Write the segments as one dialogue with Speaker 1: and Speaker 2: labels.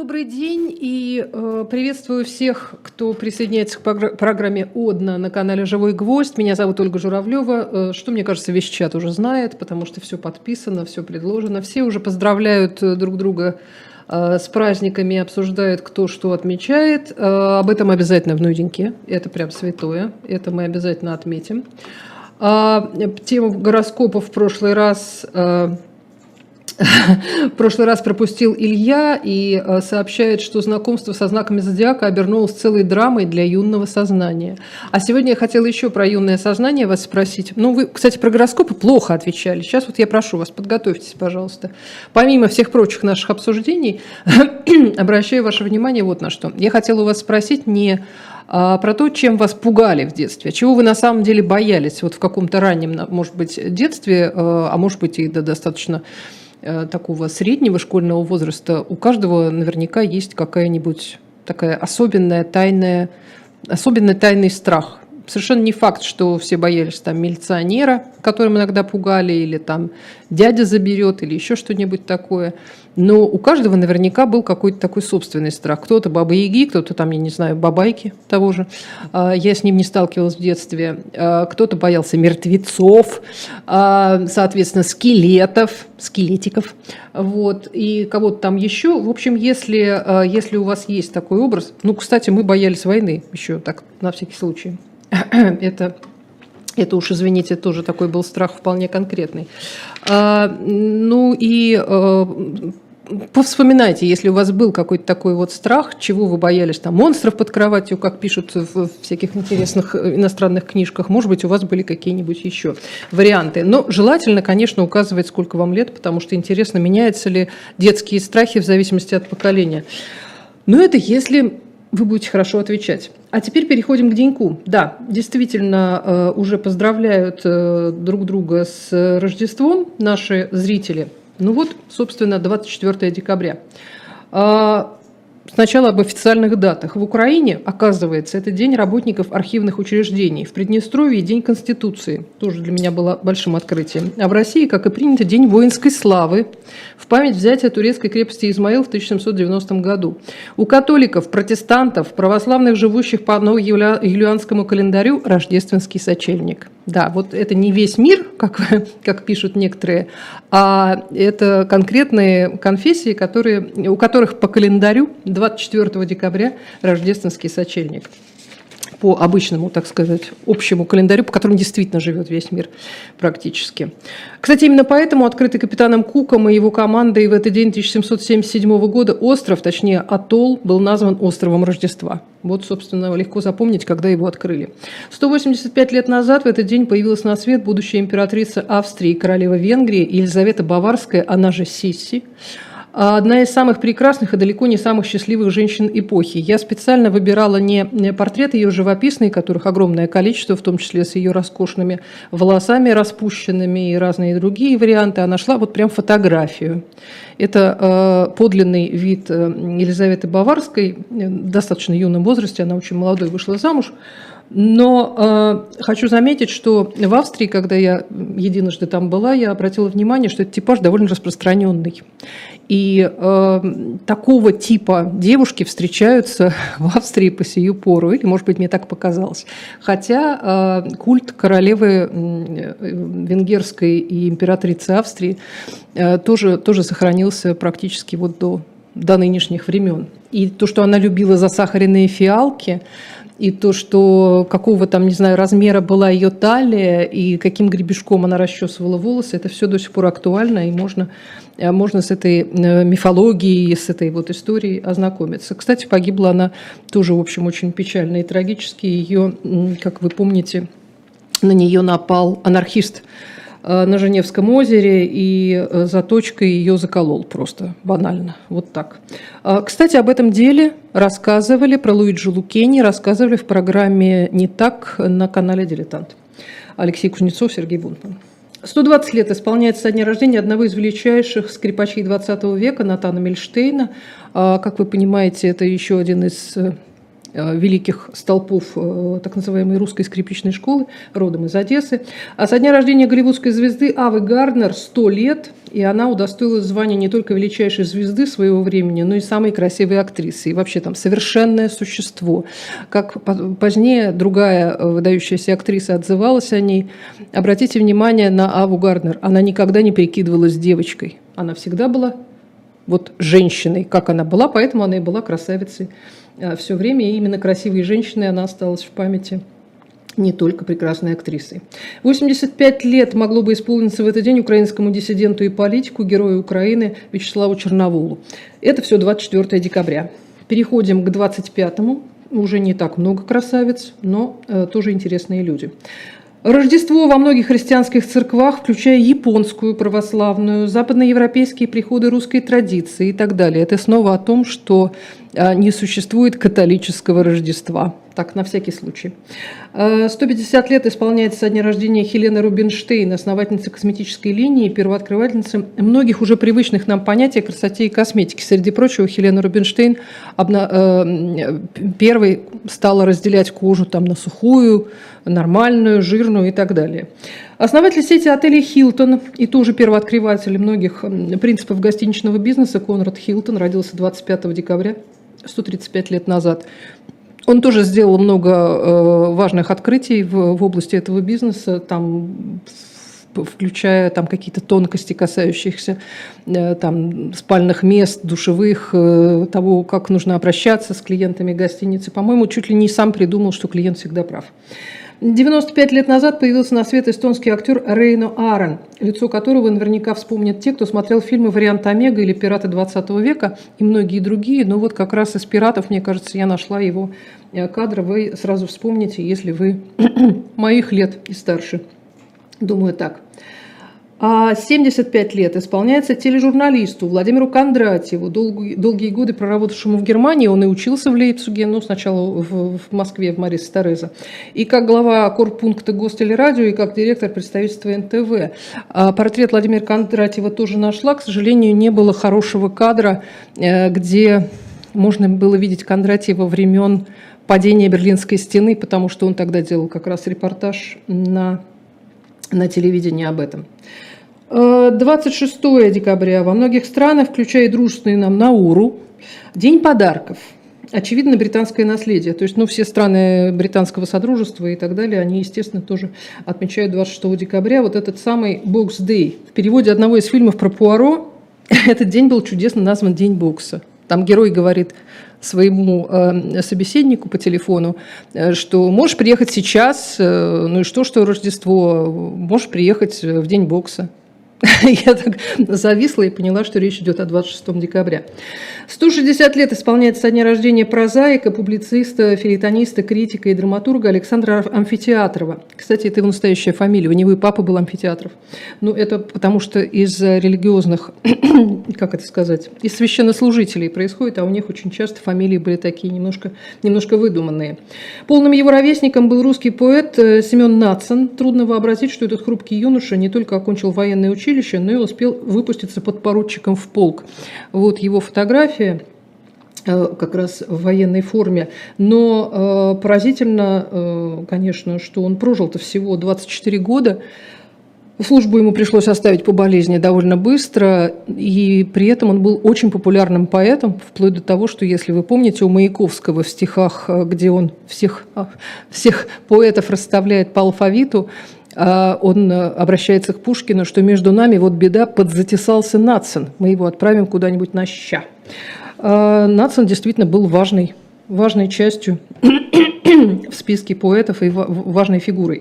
Speaker 1: Добрый день и приветствую всех, кто присоединяется к программе «Одна» на канале «Живой гвоздь». Меня зовут Ольга Журавлева, что, мне кажется, весь чат уже знает, потому что все подписано, все предложено. Все уже поздравляют друг друга с праздниками, обсуждают, кто что отмечает. Об этом обязательно в нуденьке, это прям святое, это мы обязательно отметим. Тему гороскопов в прошлый раз пропустил Илья и сообщает, что знакомство со знаками зодиака обернулось целой драмой для юного сознания. А сегодня я хотела еще про юное сознание вас спросить. Ну, вы, кстати, про гороскопы плохо отвечали. Сейчас вот я прошу вас, подготовьтесь, пожалуйста. Помимо всех прочих наших обсуждений, обращаю ваше внимание вот на что. Я хотела у вас спросить не про то, чем вас пугали в детстве, чего вы на самом деле боялись вот в каком-то раннем, может быть, детстве, а может быть и до достаточно такого среднего школьного возраста. У каждого наверняка есть какая-нибудь такая особенный тайный страх. Совершенно не факт, что все боялись там милиционера, которым иногда пугали, или там дядя заберет, или еще что-нибудь такое. Но у каждого наверняка был какой-то такой собственный страх. Кто-то бабы-яги, кто-то там, я не знаю, бабайки того же. Я с ним не сталкивалась в детстве. Кто-то боялся мертвецов, соответственно, скелетиков. Вот, и кого-то там еще. В общем, если у вас есть такой образ... Ну, кстати, мы боялись войны еще, так, на всякий случай. Это уж, извините, тоже такой был страх вполне конкретный. Ну и повспоминайте, если у вас был какой-то такой вот страх, чего вы боялись, там монстров под кроватью, как пишут в всяких интересных иностранных книжках, может быть, у вас были какие-нибудь еще варианты. Но желательно, конечно, указывать, сколько вам лет, потому что интересно, меняются ли детские страхи в зависимости от поколения. Но это если вы будете хорошо отвечать. А теперь переходим к деньку. Да, действительно, уже поздравляют друг друга с Рождеством наши зрители. Ну вот, собственно, 24 декабря. Сначала об официальных датах. В Украине, оказывается, это День работников архивных учреждений. В Приднестровье День Конституции. Тоже для меня было большим открытием. А в России, как и принято, День воинской славы. В память взятия турецкой крепости Измаил в 1790 году. У католиков, протестантов, православных, живущих по новоюлианскому календарю, рождественский сочельник. Да, вот это не весь мир, как пишут некоторые, а это конкретные конфессии, у которых по календарю 24 декабря рождественский сочельник. По обычному, так сказать, общему календарю, по которому действительно живет весь мир практически. Кстати, именно поэтому открытый капитаном Куком и его командой в этот день 1777 года остров, точнее атолл, был назван островом Рождества. Вот, собственно, легко запомнить, когда его открыли. 185 лет назад в этот день появилась на свет будущая императрица Австрии и королева Венгрии Елизавета Баварская, она же Сисси. Одна из самых прекрасных и далеко не самых счастливых женщин эпохи. Я специально выбирала не портрет ее живописный, которых огромное количество, в том числе с ее роскошными волосами распущенными и разные другие варианты, а нашла вот прям фотографию. Это подлинный вид Елизаветы Баварской, в достаточно юном возрасте, она очень молодой вышла замуж. Но хочу заметить, что в Австрии, когда я единожды там была, я обратила внимание, что этот типаж довольно распространенный. И такого типа девушки встречаются в Австрии по сию пору, или, может быть, мне так показалось. Хотя культ королевы венгерской и императрицы Австрии тоже сохранился практически вот до нынешних времен. И то, что она любила засахаренные фиалки, и то, что какого там, не знаю, размера была ее талия, и каким гребешком она расчесывала волосы, это все до сих пор актуально, и можно с этой мифологией, с этой вот историей ознакомиться. Кстати, погибла она тоже, в общем, очень печально и трагически. Ее, как вы помните, на нее напал анархист на Женевском озере, и заточкой ее заколол просто банально. Вот так. Кстати, об этом деле рассказывали, про Луиджи Луккини рассказывали в программе «Не так» на канале «Дилетант». Алексей Кузнецов, Сергей Бунтман. 120 лет исполняется со дня рождения одного из величайших скрипачей XX века Натана Мильштейна. Как вы понимаете, это еще один из великих столпов так называемой русской скрипичной школы, родом из Одессы. А со дня рождения голливудской звезды Авы Гарднер 100 лет, и она удостоилась звания не только величайшей звезды своего времени, но и самой красивой актрисы. И вообще там совершенное существо. Как позднее другая выдающаяся актриса отзывалась о ней. Обратите внимание на Аву Гарднер. Она никогда не прикидывалась девочкой. Она всегда была вот женщиной, как она была, поэтому она и была красавицей все время. И именно красивой женщиной она осталась в памяти, не только прекрасной актрисой. 85 лет могло бы исполниться в этот день украинскому диссиденту и политику, герою Украины Вячеславу Черноволу. Это все 24 декабря. Переходим к 25-му. Уже не так много красавиц, но тоже интересные люди. Рождество во многих христианских церквах, включая японскую православную, западноевропейские приходы русской традиции и так далее. Это снова о том, что не существует католического Рождества. Так, на всякий случай. 150 лет исполняется со дня рождения Хелены Рубинштейн, основательницы косметической линии, первооткрывательницы многих уже привычных нам понятий о красоте и косметике. Среди прочего, Хелена Рубинштейн первой стала разделять кожу там, на сухую, нормальную, жирную и так далее. Основатель сети отелей «Хилтон» и тоже первооткрыватель многих принципов гостиничного бизнеса Конрад Хилтон родился 25 декабря, 135 лет назад. Он тоже сделал много важных открытий в области этого бизнеса, там, включая там, какие-то тонкости, касающиеся там, спальных мест, душевых, того, как нужно обращаться с клиентами гостиницы. По-моему, чуть ли не сам придумал, что клиент всегда прав. 95 лет назад появился на свет эстонский актер Рейно Аарон, лицо которого наверняка вспомнят те, кто смотрел фильмы «Вариант Омега» или «Пираты 20 века» и многие другие. Но вот как раз из «Пиратов», мне кажется, я нашла его кадры. Вы сразу вспомните, если вы моих лет и старше. Думаю, так. А 75 лет исполняется тележурналисту Владимиру Кондратьеву, долгие годы проработавшему в Германии. Он и учился в Лейпциге, но сначала в Москве, в Марис Торезо. И как глава корпункта Гостелерадио, и как директор представительства НТВ. Портрет Владимира Кондратьева тоже нашла. К сожалению, не было хорошего кадра, где можно было видеть Кондратьева времен падения Берлинской стены, потому что он тогда делал как раз репортаж на телевидении об этом. 26 декабря во многих странах, включая и дружественные нам Науру, День подарков. Очевидно, британское наследие. То есть, все страны британского содружества и так далее, они, естественно, тоже отмечают 26 декабря вот этот самый Box Day. В переводе одного из фильмов про Пуаро этот день был чудесно назван День бокса. Там герой говорит своему собеседнику по телефону, что можешь приехать сейчас, ну и что Рождество, можешь приехать в День бокса. Я так зависла и поняла, что речь идет о 26 декабря. 160 лет исполняется со дня рождения прозаика, публициста, фельетониста, критика и драматурга Александра Амфитеатрова. Кстати, это его настоящая фамилия. У него и папа был Амфитеатров. Ну, это потому что из религиозных, как это сказать, из священнослужителей происходит, а у них очень часто фамилии были такие немножко выдуманные. Полным его ровесником был русский поэт Семен Надсон. Трудно вообразить, что этот хрупкий юноша не только окончил военное училище, но и успел выпуститься подпоручиком в полк. Вот его фотография, как раз в военной форме. Но поразительно, конечно, что он прожил-то всего 24 года. Службу ему пришлось оставить по болезни довольно быстро, и при этом он был очень популярным поэтом, вплоть до того, что, если вы помните, у Маяковского в стихах, где он всех поэтов расставляет по алфавиту, он обращается к Пушкину, что между нами вот беда, подзатесался Надсон, мы его отправим куда-нибудь на ща. Надсон действительно был важной частью в списке поэтов и важной фигурой.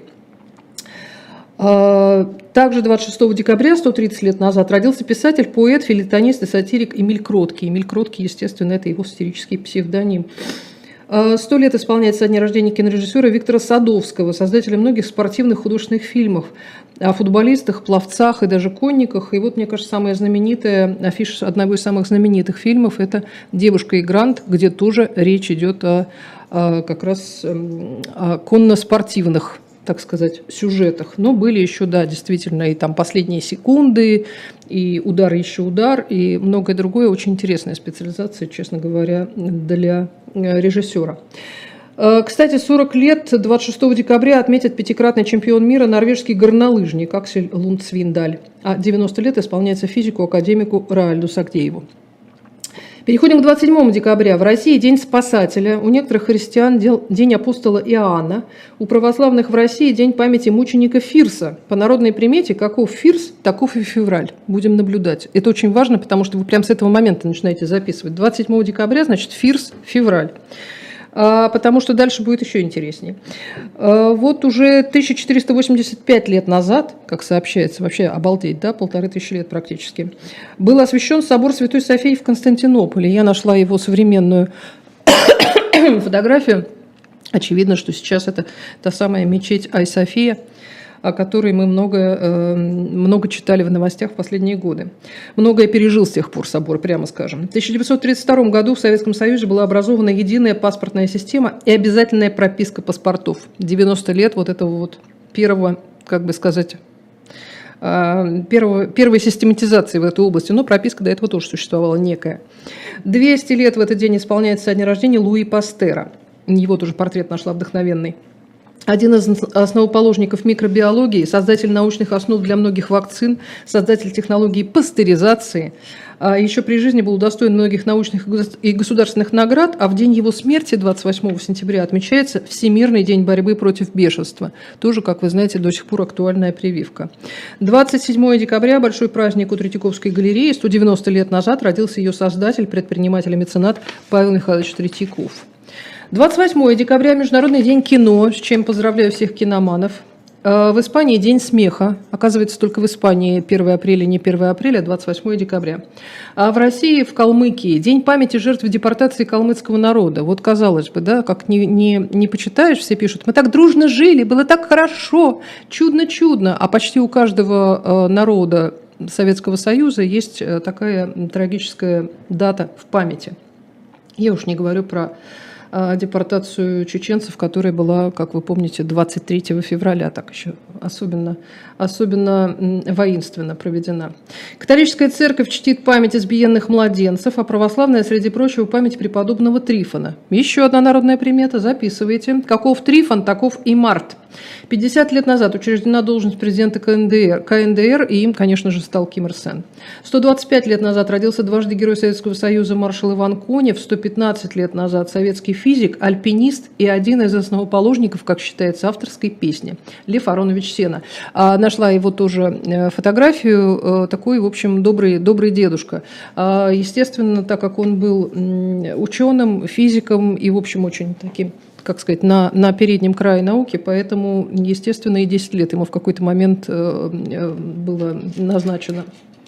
Speaker 1: Также 26 декабря, 130 лет назад, родился писатель, поэт, фельетонист и сатирик Эмиль Кроткий. Эмиль Кроткий, естественно, это его сатирический псевдоним. 100 лет исполняется со дня рождения кинорежиссера Виктора Садовского, создателя многих спортивных художественных фильмов о футболистах, пловцах и даже конниках. И вот, мне кажется, самая знаменитая афиша одного из самых знаменитых фильмов – это «Девушка и Грант», где тоже речь идет как раз о конно-спортивных так сказать, сюжетах. Но были еще, да, действительно, и там «Последние секунды», и «Удар, еще удар», и многое другое. Очень интересная специализация, честно говоря, для режиссера. Кстати, 40 лет 26 декабря отметит пятикратный чемпион мира норвежский горнолыжник Аксель Лунд Свиндаль. А 90 лет исполняется физику-академику Раальду Сагдееву. Переходим к 27 декабря. В России День спасателя, у некоторых христиан День апостола Иоанна, у православных в России День памяти мученика Фирса. По народной примете, каков Фирс, таков и февраль. Будем наблюдать. Это очень важно, потому что вы прямо с этого момента начинаете записывать. 27 декабря, значит, Фирс, февраль. Потому что дальше будет еще интереснее. Вот уже 1485 лет назад, как сообщается, вообще обалдеть, да, 1500 лет практически, был освящен собор Святой Софии в Константинополе. Я нашла его современную фотографию. Очевидно, что сейчас это та самая мечеть Ай-София, о которой мы много читали в новостях в последние годы. Многое пережил с тех пор собор, прямо скажем. В 1932 году в Советском Союзе была образована единая паспортная система и обязательная прописка паспортов. 90 лет вот этого вот первого, как бы сказать, первой систематизации в этой области, но прописка до этого тоже существовала некая. 200 лет в этот день исполняется день рождения Луи Пастера. Его тоже портрет нашла вдохновенный. Один из основоположников микробиологии, создатель научных основ для многих вакцин, создатель технологии пастеризации. Еще при жизни был удостоен многих научных и государственных наград, а в день его смерти, 28 сентября, отмечается Всемирный день борьбы против бешенства. Тоже, как вы знаете, до сих пор актуальная прививка. 27 декабря – большой праздник у Третьяковской галереи. 190 лет назад родился ее создатель, предприниматель и меценат Павел Михайлович Третьяков. 28 декабря – Международный день кино, с чем поздравляю всех киноманов. В Испании День смеха. Оказывается, только в Испании 1 апреля, не 1 апреля, а 28 декабря. А в России, в Калмыкии, День памяти жертв депортации калмыцкого народа. Вот казалось бы, да, как не почитаешь, все пишут, мы так дружно жили, было так хорошо, чудно-чудно. А почти у каждого народа Советского Союза есть такая трагическая дата в памяти. Я уж не говорю про депортацию чеченцев, которая была, как вы помните, 23 февраля, так еще особенно воинственно проведена. Католическая церковь чтит память избиенных младенцев, а православная, среди прочего, память преподобного Трифона. Еще одна народная примета, записывайте. Каков Трифон, таков и Март. 50 лет назад учреждена должность президента КНДР, и им, конечно же, стал Ким Ир Сен. 125 лет назад родился дважды Герой Советского Союза маршал Иван Конев, 115 лет назад советский физик, альпинист и один из основоположников, как считается, авторской песни Лев Аронович Сена. Нашла его тоже фотографию, такой, в общем, добрый дедушка. Естественно, так как он был ученым, физиком и, в общем, очень таким, как сказать, на переднем крае науки, поэтому, естественно, и 10 лет ему в какой-то момент было назначено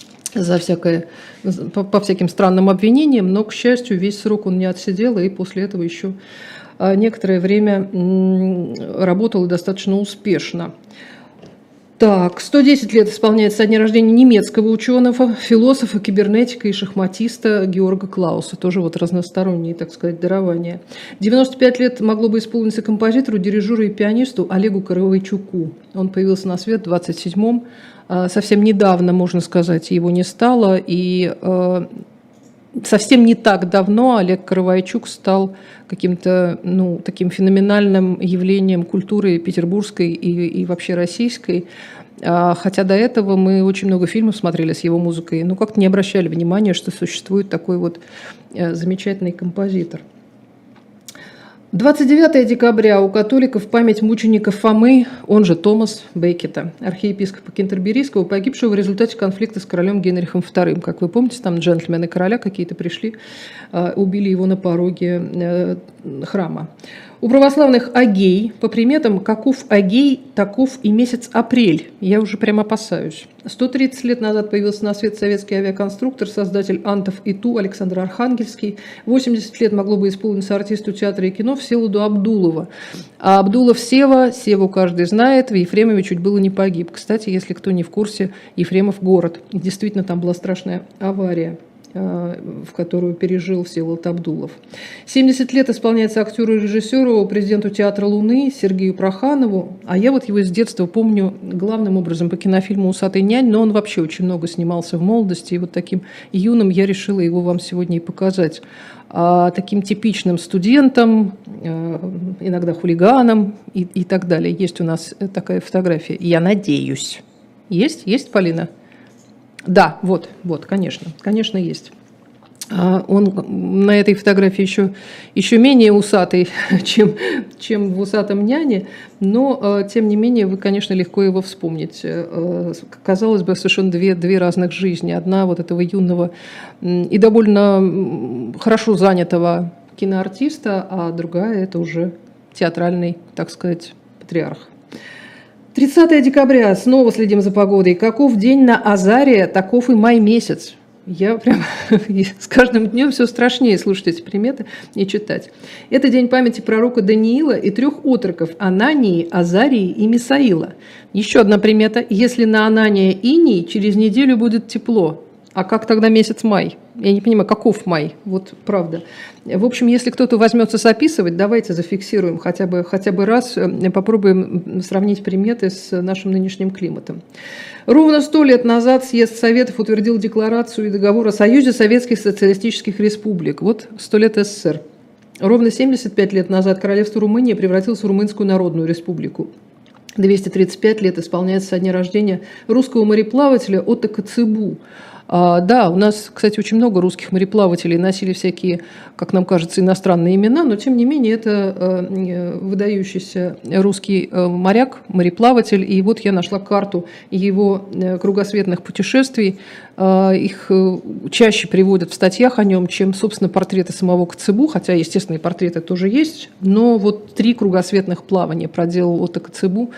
Speaker 1: по всяким странным обвинениям, но, к счастью, весь срок он не отсидел, и после этого еще некоторое время работал и достаточно успешно. Так, 110 лет исполняется со дня рождения немецкого ученого, философа, кибернетика и шахматиста Георга Клауса. Тоже вот разносторонние, так сказать, дарования. 95 лет могло бы исполниться композитору, дирижеру и пианисту Олегу Каравайчуку. Он появился на свет в 27-м. Совсем недавно, можно сказать, его не стало. И совсем не так давно Олег Каравайчук стал каким-то, таким феноменальным явлением культуры петербургской и вообще российской. Хотя до этого мы очень много фильмов смотрели с его музыкой, но как-то не обращали внимания, что существует такой вот замечательный композитор. 29 декабря у католиков память мученика Фомы, он же Томас Беккета, архиепископа Кентерберийского, погибшего в результате конфликта с королем Генрихом II. Как вы помните, там джентльмены короля какие-то пришли, убили его на пороге храма. У православных Агей, по приметам, каков Агей, таков и месяц апрель. Я уже прямо опасаюсь. 130 лет назад появился на свет советский авиаконструктор, создатель Антов и Ту Александр Архангельский. 80 лет могло бы исполниться артисту театра и кино Всеволоду Абдулова. А Абдулов Севу каждый знает, в Ефремове чуть было не погиб. Кстати, если кто не в курсе, Ефремов город. И действительно, там была страшная авария. в которую пережил Всеволод Абдулов. 70 лет исполняется актеру и режиссеру, президенту театра «Луны» Сергею Проханову. А я вот его с детства помню главным образом по кинофильму «Усатый нянь», но он вообще очень много снимался в молодости. И вот таким юным я решила его вам сегодня и показать. Таким типичным студентом, иногда хулиганом и так далее. Есть у нас такая фотография. Я надеюсь. Есть? Есть, Полина? Да, вот, конечно, есть. Он на этой фотографии еще менее усатый, чем в «Усатом няне», но, тем не менее, вы, конечно, легко его вспомните. Казалось бы, совершенно две разных жизни. Одна вот этого юного и довольно хорошо занятого киноартиста, а другая – это уже театральный, так сказать, патриарх. 30 декабря. Снова следим за погодой. Каков день на Азаре, таков и май месяц. Я прям с каждым днем все страшнее слушать эти приметы и читать. Это день памяти пророка Даниила и 3 отроков Анании, Азарии и Мисаила. Еще одна примета. Если на Анания иней, через неделю будет тепло. А как тогда месяц май? Я не понимаю, каков май? Вот правда. В общем, если кто-то возьмется записывать, давайте зафиксируем хотя бы раз, попробуем сравнить приметы с нашим нынешним климатом. Ровно 100 лет назад съезд Советов утвердил декларацию и договор о Союзе Советских Социалистических Республик. Вот 100 лет СССР. Ровно 75 лет назад королевство Румыния превратилось в Румынскую Народную Республику. 235 лет исполняется со дня рождения русского мореплавателя Отто Коцыбу. Да, у нас, кстати, очень много русских мореплавателей носили всякие, как нам кажется, иностранные имена, но тем не менее это выдающийся русский моряк, мореплаватель. И вот я нашла карту его кругосветных путешествий. Их чаще приводят в статьях о нем, чем, собственно, портреты самого Коцыбу, хотя, естественно, и портреты тоже есть. Но вот 3 кругосветных плавания проделал Отто Коцыбу.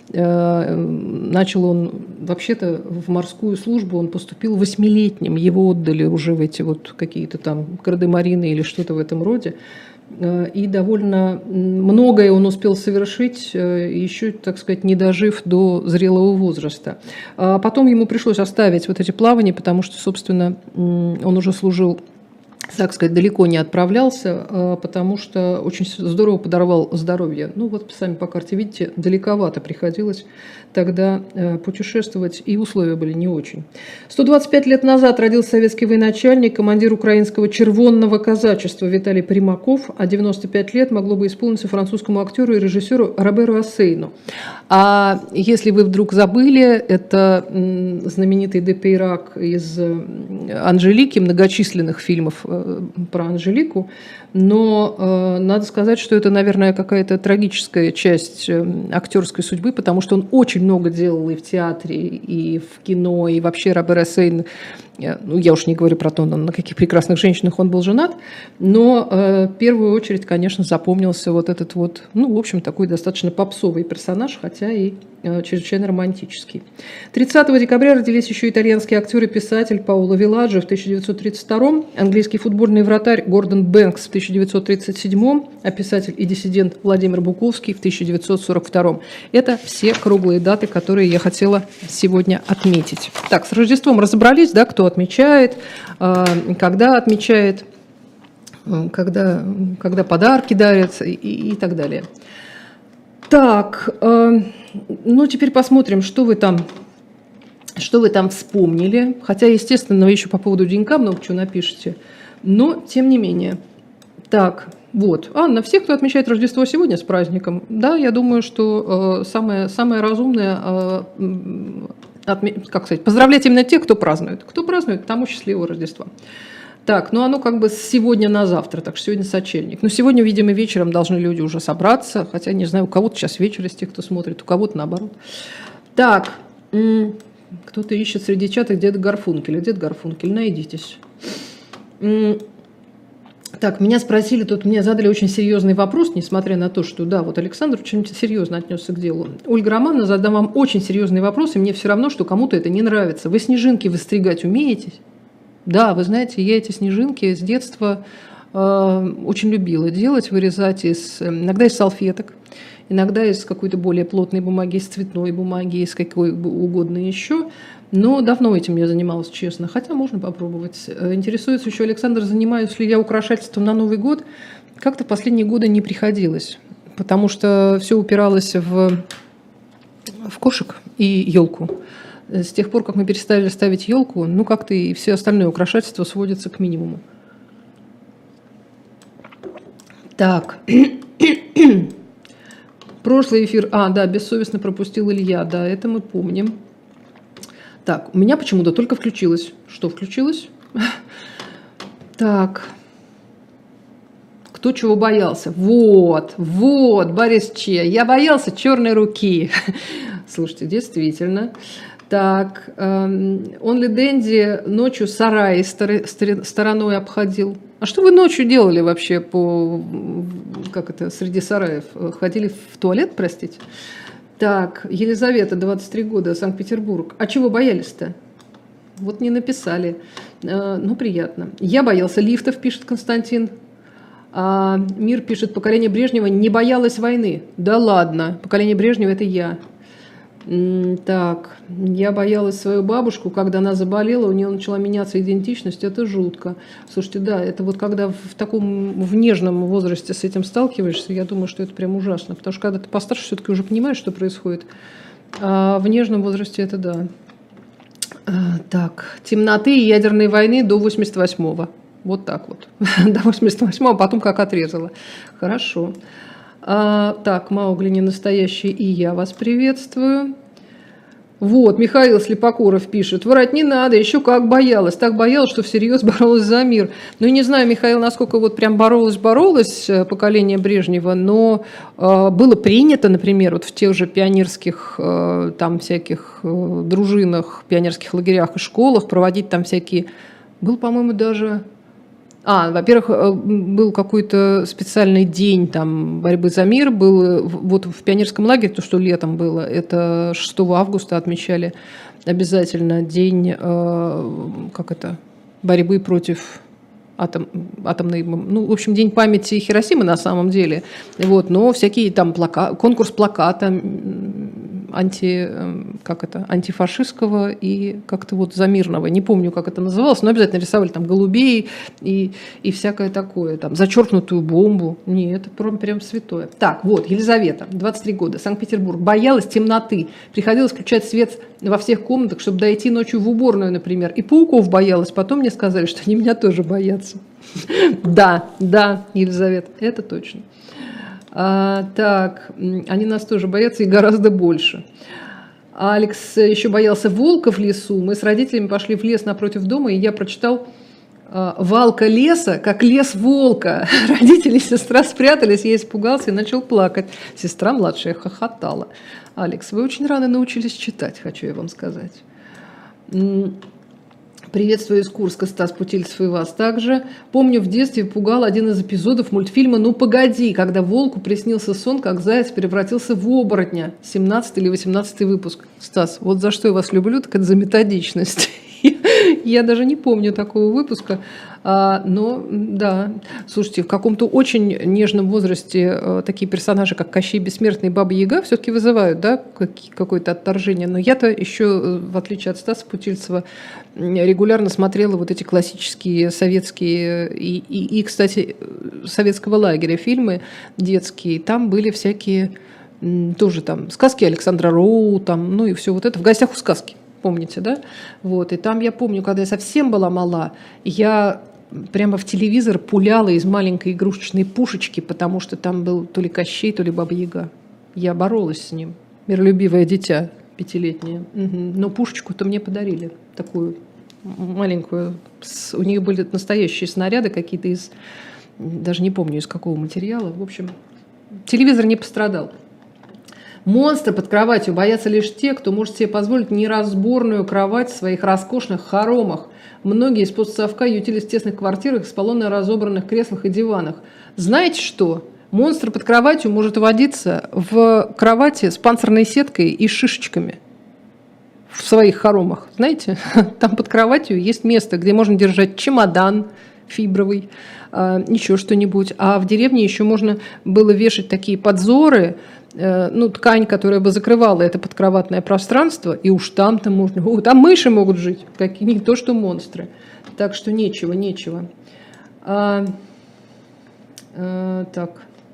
Speaker 1: Начал он вообще-то в морскую службу, он поступил 8-летним, его отдали уже в эти вот какие-то там гардемарины или что-то в этом роде. И довольно многое он успел совершить, еще, так сказать, не дожив до зрелого возраста. Потом ему пришлось оставить вот эти плавания, потому что, собственно, он уже служил, так сказать, далеко не отправлялся, потому что очень здорово подорвал здоровье. Ну вот сами по карте видите, далековато приходилось тогда путешествовать, и условия были не очень. 125 лет назад родился советский военачальник, командир украинского червонного казачества Виталий Примаков, а 95 лет могло бы исполниться французскому актеру и режиссеру Роберу Ассейну. А если вы вдруг забыли, это знаменитый де Пейрак из «Анжелики», многочисленных фильмов про Анжелику, но надо сказать, что это, наверное, какая-то трагическая часть актерской судьбы, потому что он очень много делал и в театре, и в кино, и вообще Робер Ассейн, ну, я уж не говорю про то, на каких прекрасных женщинах он был женат, но в первую очередь, конечно, запомнился вот этот вот, ну, в общем, такой достаточно попсовый персонаж, хотя и чрезвычайно романтический. 30 декабря родились еще итальянский актер и писатель Паоло Виладжо в 1932, английский футбольный вратарь Гордон Бэнкс в 1937, а писатель и диссидент Владимир Буковский в 1942. Это все круглые даты, которые я хотела сегодня отметить. Так, с Рождеством разобрались, да, кто отмечает, когда отмечает, когда подарки дарят и так далее. Так, ну теперь посмотрим, что вы там вспомнили. Хотя, естественно, вы еще по поводу денька много чего напишите. Но, тем не менее. Так, вот. Анна, всех, кто отмечает Рождество сегодня с праздником, да, я думаю, что самое разумное, как сказать, поздравлять именно тех, кто празднует. Кто празднует, тому счастливого Рождества. Так, ну оно как бы с сегодня на завтра, так что сегодня сочельник. Но сегодня, видимо, вечером должны люди уже собраться, хотя, не знаю, у кого-то сейчас вечер из тех, кто смотрит, у кого-то наоборот. Так, кто-то ищет среди чата где-то Гарфункеля. Где-то Гарфункель, найдитесь. Так, меня спросили, тут мне задали очень серьезный вопрос, несмотря на то, что, да, вот Александр очень серьезно отнесся к делу. Ольга Романовна, задам вам очень серьезный вопрос, и мне все равно, что кому-то это не нравится. Вы снежинки выстригать умеете? Да, вы знаете, я эти снежинки с детства очень любила делать, вырезать иногда из салфеток, иногда из какой-то более плотной бумаги, из цветной бумаги, из какой угодно еще. Но давно этим я занималась, честно. Хотя можно попробовать. Интересуется еще Александр, занимаюсь ли я украшательством на Новый год. Как-то в последние годы не приходилось, потому что все упиралось в кошек и елку. С тех пор, как мы перестали ставить елку, ну как-то и все остальное украшательство сводится к минимуму. Так. Прошлый эфир. Да, бессовестно пропустил Илья. Да, это мы помним. Так, у меня почему-то только включилось. Что включилось? Так. Кто чего боялся? Вот, Борис Че. Я боялся черной руки. Слушайте, действительно. Так, он ли Дэнди ночью сарай стороной обходил? А что вы ночью делали вообще среди сараев? Ходили в туалет, простите? Так, Елизавета, 23 года, Санкт-Петербург. А чего боялись-то? Вот не написали. Ну, приятно. Я боялся лифтов, пишет Константин. Мир пишет, поколение Брежнева не боялось войны. Да ладно, поколение Брежнева – это я. Так, я боялась свою бабушку, когда она заболела, у нее начала меняться идентичность, это жутко. Слушайте, да, это вот когда в нежном возрасте с этим сталкиваешься, я думаю, что это прям ужасно, потому что когда ты постарше, все-таки уже понимаешь, что происходит, а в нежном возрасте это да. Так, темноты и ядерной войны до 88-го, вот так вот, до 88-го, а потом как отрезала. Хорошо. Так, Маугли не настоящий, и я вас приветствую. Вот, Михаил Слепокуров пишет, врать не надо, еще как боялась. Так боялась, что всерьез боролась за мир. Ну, не знаю, Михаил, насколько вот прям боролась поколение Брежнева, но было принято, например, вот в тех же пионерских там всяких дружинах, пионерских лагерях и школах проводить там всякие... Был, по-моему, даже... во-первых, был какой-то специальный день там, борьбы за мир. Был вот в пионерском лагере, то, что летом было, это 6 августа отмечали обязательно день борьбы против атомной... Ну, в общем, день памяти Хиросимы на самом деле. Вот, но всякие там конкурс плаката антифашистского и как-то вот замирного. Не помню, как это называлось, но обязательно рисовали там голубей и всякое такое. Там зачеркнутую бомбу. Не, это прям святое. Так, вот, Елизавета, 23 года, Санкт-Петербург. Боялась темноты. Приходилось включать свет во всех комнатах, чтобы дойти ночью в уборную, например. И пауков боялась. Потом мне сказали, что они меня тоже боятся. Да, Елизавета, это точно. Так, они нас тоже боятся и гораздо больше. Алекс еще боялся волка в лесу. Мы с родителями пошли в лес напротив дома, и я прочитал «Валка леса, как лес волка». Родители и сестра спрятались, я испугался и начал плакать. Сестра младшая хохотала. Алекс, вы очень рано научились читать, хочу я вам сказать. Приветствую из Курска, Стас Путильцев, и вас также. Помню, в детстве пугал один из эпизодов мультфильма «Ну погоди», когда волку приснился сон, как заяц превратился в оборотня. 17 или 18 выпуск. Стас, вот за что я вас люблю, так это за методичность. Я даже не помню такого выпуска. Но да, слушайте, в каком-то очень нежном возрасте такие персонажи, как Кощей Бессмертный и Баба Яга, все-таки вызывают, да, какое-то отторжение. Но я-то еще, в отличие от Стаса Путильцева, регулярно смотрела вот эти классические советские и, кстати, советского лагеря фильмы детские. Там были всякие тоже там сказки Александра Роу, там, ну и все вот это. «В гостях у сказки». Помните, да? Вот. И там я помню, когда я совсем была мала, я прямо в телевизор пуляла из маленькой игрушечной пушечки, потому что там был то ли Кощей, то ли Баба Яга. Я боролась с ним. Миролюбивое дитя, 5-летнее. Угу. Но пушечку-то мне подарили, такую маленькую. У них были настоящие снаряды какие-то из... Даже не помню, из какого материала. В общем, телевизор не пострадал. Монстры под кроватью боятся лишь те, кто может себе позволить неразборную кровать в своих роскошных хоромах. Многие из постсовка ютились в тесных квартирах с полно разобранных креслах и диванах. Знаете что? Монстр под кроватью может водиться в кровати с панцирной сеткой и шишечками в своих хоромах. Знаете, там под кроватью есть место, где можно держать чемодан фибровый, еще что-нибудь. А в деревне еще можно было вешать такие подзоры, ну, ткань, которая бы закрывала это подкроватное пространство, и уж там-то можно... там мыши могут жить, не то что монстры. Так что нечего. Так.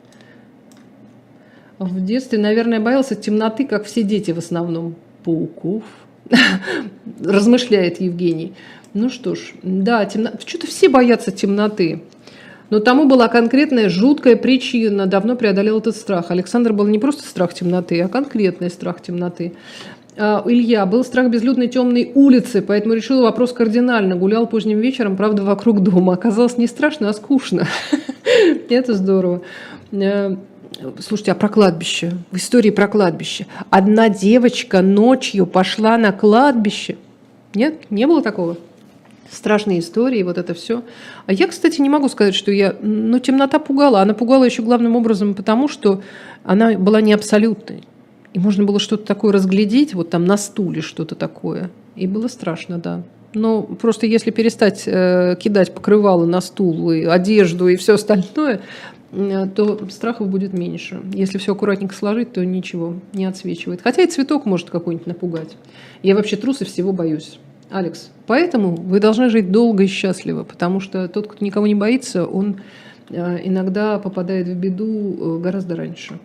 Speaker 1: В детстве, наверное, боялся темноты, как все дети в основном. Пауков. Размышляет Евгений. Ну что ж, да, что-то все боятся темноты. Но тому была конкретная жуткая причина. Давно преодолел этот страх. Александр был не просто страх темноты, а конкретный страх темноты. Илья, был страх безлюдной темной улицы, поэтому решил вопрос кардинально. Гулял поздним вечером, правда, вокруг дома. Оказалось не страшно, а скучно. Это здорово. Слушайте, а про кладбище? В истории про кладбище. Одна девочка ночью пошла на кладбище. Нет? Не было такого? Страшные истории, вот это все. А я, кстати, не могу сказать, что я... Ну, темнота пугала. Она пугала еще главным образом потому, что она была не абсолютной. И можно было что-то такое разглядеть, вот там на стуле что-то такое. И было страшно, да. Но просто если перестать кидать покрывало на стул, и одежду и все остальное, то страхов будет меньше. Если все аккуратненько сложить, то ничего не отсвечивает. Хотя и цветок может какой-нибудь напугать. Я вообще трус и всего боюсь. Алекс, поэтому вы должны жить долго и счастливо, потому что тот, кто никого не боится, он иногда попадает в беду гораздо раньше.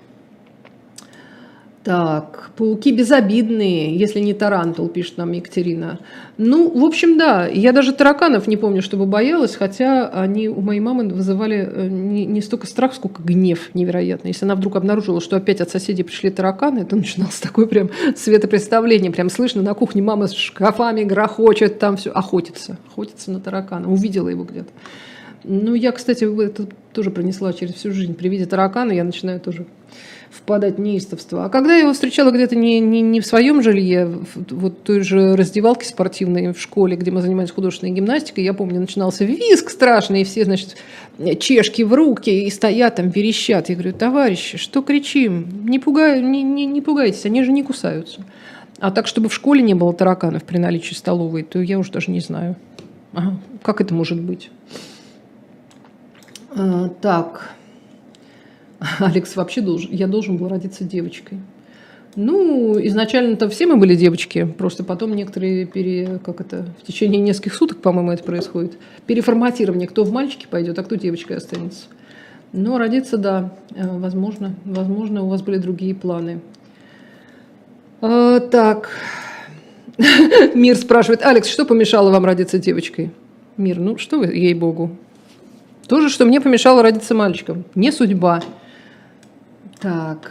Speaker 1: Так, пауки безобидные, если не тарантул, пишет нам Екатерина. Ну, в общем, да, я даже тараканов не помню, чтобы боялась, хотя они у моей мамы вызывали не столько страх, сколько гнев невероятный. Если она вдруг обнаружила, что опять от соседей пришли тараканы, это начиналось такое прям светопредставление, прям слышно на кухне мама с шкафами грохочет, там все, охотится на таракана, увидела его где-то. Ну, я, кстати, это тоже пронесла через всю жизнь. При виде таракана я начинаю тоже впадать в неистовство. А когда я его встречала где-то не в своем жилье, вот той же раздевалке спортивной в школе, где мы занимались художественной гимнастикой, я помню, начинался визг страшный, и все, значит, чешки в руки, и стоят там, верещат. Я говорю, товарищи, что кричим? Не пугайтесь, они же не кусаются. А так, чтобы в школе не было тараканов при наличии столовой, то я уже даже не знаю. Ага, как это может быть? Так... Алекс, вообще я должен был родиться девочкой. Ну, изначально-то все мы были девочки, просто потом некоторые, в течение нескольких суток, по-моему, это происходит, переформатирование, кто в мальчике пойдет, а кто девочкой останется. Но родиться, да, возможно, у вас были другие планы. Так, Мир спрашивает, Алекс, что помешало вам родиться девочкой? Мир, ну что вы, ей-богу. То же, что мне помешало родиться мальчиком. Не судьба. Так.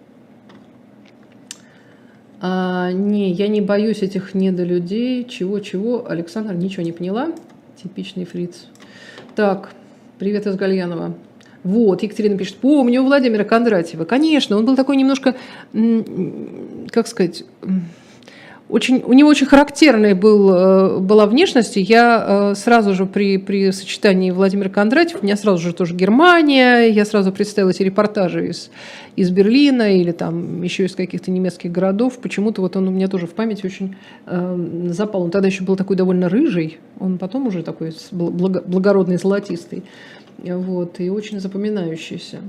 Speaker 1: Не, я не боюсь этих недолюдей. Чего? Александр, ничего не поняла. Типичный фриц. Так, привет из Гальянова. Вот, Екатерина пишет, помню Владимира Кондратьева. Конечно, он был такой немножко, как сказать... у него очень характерная была внешность. Я сразу же при сочетании Владимира Кондратьев, у меня сразу же тоже Германия, я сразу представила эти репортажи из Берлина или там еще из каких-то немецких городов. Почему-то вот он у меня тоже в памяти очень запал. Он тогда еще был такой довольно рыжий, он потом уже такой благородный, золотистый. Вот, и очень запоминающийся.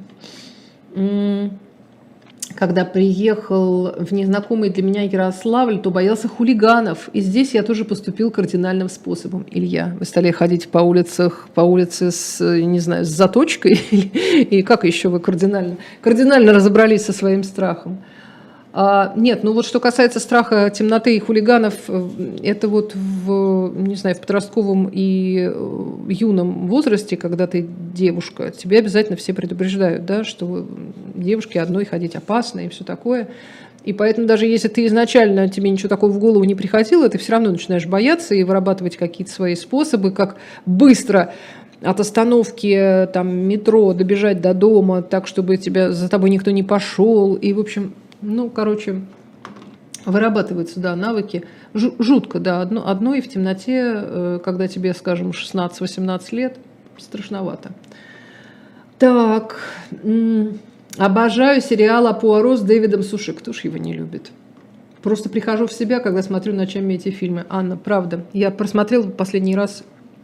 Speaker 1: Когда приехал в незнакомый для меня Ярославль, то боялся хулиганов. И здесь я тоже поступил кардинальным способом. Илья, вы стали ходить по улице с заточкой? И как еще вы кардинально разобрались со своим страхом? Нет, ну вот что касается страха темноты и хулиганов, это вот в подростковом и юном возрасте, когда ты девушка, тебе обязательно все предупреждают, да, что девушке одной ходить опасно и все такое. И поэтому даже если ты изначально, тебе ничего такого в голову не приходило, ты все равно начинаешь бояться и вырабатывать какие-то свои способы, как быстро от остановки там, метро добежать до дома так, чтобы за тобой никто не пошел. И, в общем... вырабатываются, да, навыки. Жутко, да, одной в темноте, когда тебе, скажем, 16-18 лет, страшновато. Так, обожаю сериал о Пуаро с Дэвидом Суше. Кто ж его не любит? Просто прихожу в себя, когда смотрю ночами эти фильмы. Анна, правда. Я просмотрела последний раз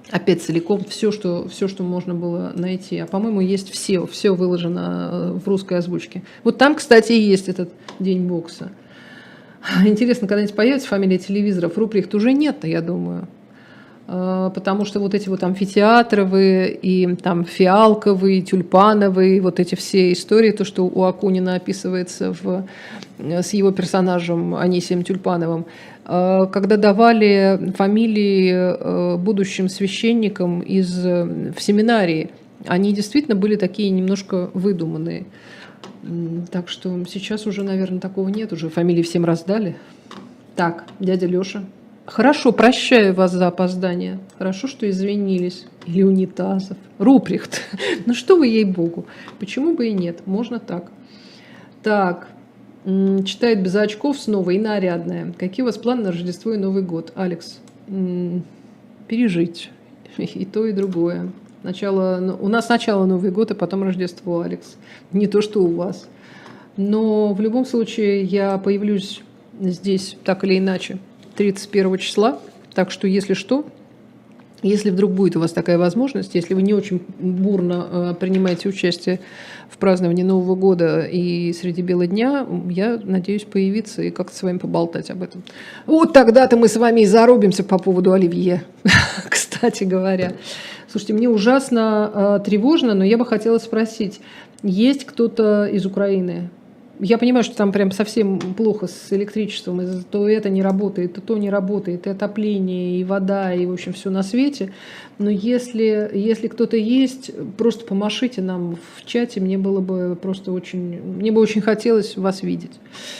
Speaker 1: Опять целиком все, что можно было найти. А, по-моему, есть все выложено в русской озвучке. Вот там, кстати, и есть этот день бокса. Интересно, когда-нибудь появится фамилия телевизоров? Руприхт уже нет, я думаю. Потому что вот эти вот амфитеатровые и там фиалковые, тюльпановые, вот эти все истории, то, что у Акунина описывается с его персонажем Анисием Тюльпановым, когда давали фамилии будущим священникам в семинарии, они действительно были такие немножко выдуманные. Так что сейчас уже, наверное, такого нет, уже фамилии всем раздали. Так, дядя Леша. Хорошо, прощаю вас за опоздание. Хорошо, что извинились. Или унитазов. Руприхт. Ну что вы, ей-богу. Почему бы и нет? Можно так. Так. Читает без очков снова и нарядная. Какие у вас планы на Рождество и Новый год? Алекс. Пережить. И то, и другое. У нас сначала Новый год, а потом Рождество, Алекс. Не то, что у вас. Но в любом случае я появлюсь здесь так или иначе 31 числа, так что если что, если вдруг будет у вас такая возможность, если вы не очень бурно принимаете участие в праздновании Нового года и среди бела дня, я надеюсь появиться и как-то с вами поболтать об этом. Вот тогда-то мы с вами и зарубимся по поводу оливье, кстати говоря. Слушайте, мне ужасно тревожно, но я бы хотела спросить, есть кто-то из Украины? Я понимаю, что там прям совсем плохо с электричеством, и то это не работает, то не работает, и отопление, и вода, и, в общем, все на свете. Но если кто-то есть, просто помашите нам в чате, мне бы очень хотелось вас видеть.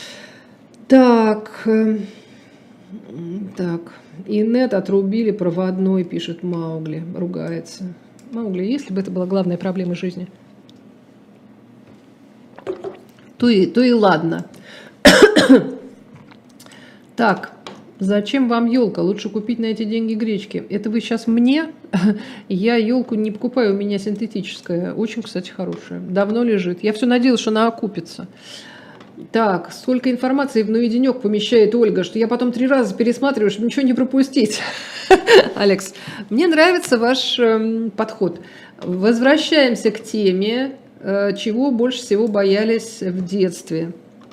Speaker 1: Так, Инет отрубили проводной, пишет Маугли, ругается. Маугли, если бы это была главная проблема жизни, то и ладно. Так, зачем вам елка? Лучше купить на эти деньги гречки. Это вы сейчас мне? Я елку не покупаю, у меня синтетическая. Очень, кстати, хорошая. Давно лежит. Я все надеялась, что она окупится. Так, сколько информации в «Денек» помещает Ольга, что я потом 3 раза пересматриваю, чтобы ничего не пропустить. Алекс, мне нравится ваш подход. Возвращаемся к теме, чего больше всего боялись в детстве.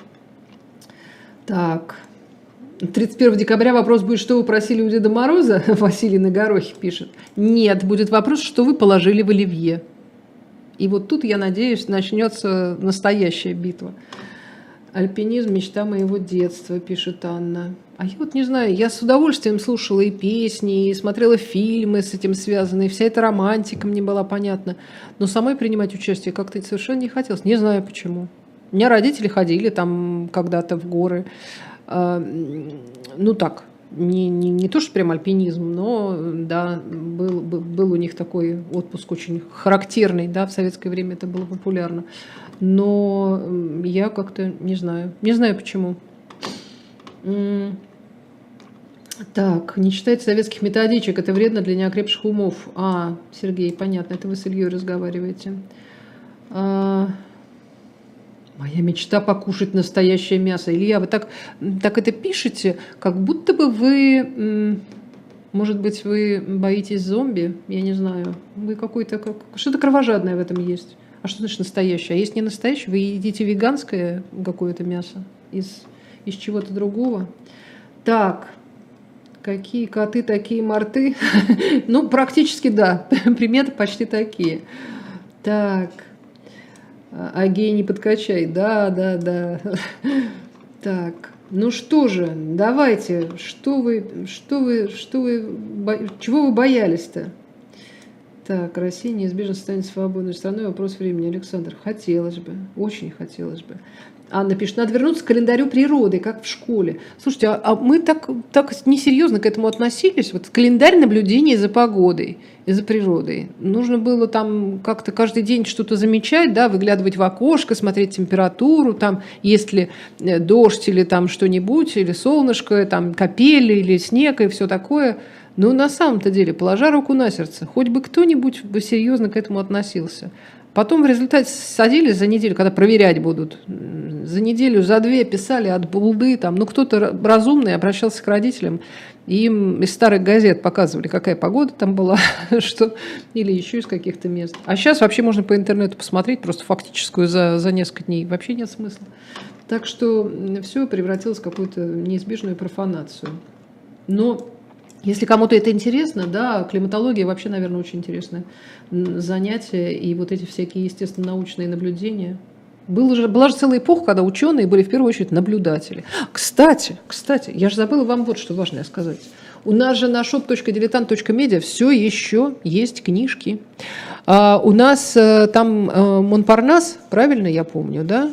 Speaker 1: Так, 31 декабря вопрос будет, что вы просили у Деда Мороза? Василий на горохе пишет. Нет, будет вопрос, что вы положили в оливье. И вот тут, я надеюсь, начнется настоящая битва. Альпинизм – мечта моего детства, пишет Анна. А я вот не знаю, я с удовольствием слушала и песни, и смотрела фильмы с этим связанные, вся эта романтика мне была понятна. Но самой принимать участие как-то совершенно не хотелось. Не знаю почему. У меня родители ходили там когда-то в горы. Ну так, не то, что прям альпинизм, но да, был у них такой отпуск очень характерный, да, в советское время это было популярно. Но я как-то не знаю почему. Так, не читать советских методичек, это вредно для неокрепших умов. Сергей, понятно, это вы с Ильей разговариваете. Моя мечта покушать настоящее мясо. Илья, вы так это пишете, как будто бы вы, может быть, вы боитесь зомби, я не знаю. Вы что-то кровожадное в этом есть. А что значит настоящее? А есть не настоящее? Вы едите веганское какое-то мясо из чего-то другого? Так, какие коты, такие морты? Ну, практически да, приметы почти такие. Так, Агей не подкачай, да. Так, ну что же, давайте, чего вы боялись-то? Так, Россия неизбежно станет свободной страной. Вопрос времени. Александр, хотелось бы, очень хотелось бы. Анна пишет, надо вернуться к календарю природы, как в школе. Слушайте, а мы так несерьезно к этому относились? Вот календарь наблюдения за погодой и за природой. Нужно было там как-то каждый день что-то замечать, да, выглядывать в окошко, смотреть температуру, там, есть ли дождь или там что-нибудь, или солнышко, там, капели, или снег и все такое. Но на самом-то деле, положа руку на сердце, хоть бы кто-нибудь бы серьезно к этому относился. Потом в результате садились за неделю, когда проверять будут, за неделю, за две писали от булды, там, ну кто-то разумный обращался к родителям, и им из старых газет показывали, какая погода там была, что, или еще из каких-то мест. А сейчас вообще можно по интернету посмотреть, просто фактическую за несколько дней, вообще нет смысла. Так что все превратилось в какую-то неизбежную профанацию. Но если кому-то это интересно, да, климатология вообще, наверное, очень интересное занятие, и вот эти всякие естественно-научные наблюдения. Была же целая эпоха, когда ученые были в первую очередь наблюдатели. Кстати, я же забыла вам вот что важное сказать. У нас же на shop.diletant.media все еще есть книжки. У нас там Монпарнас, правильно я помню, да?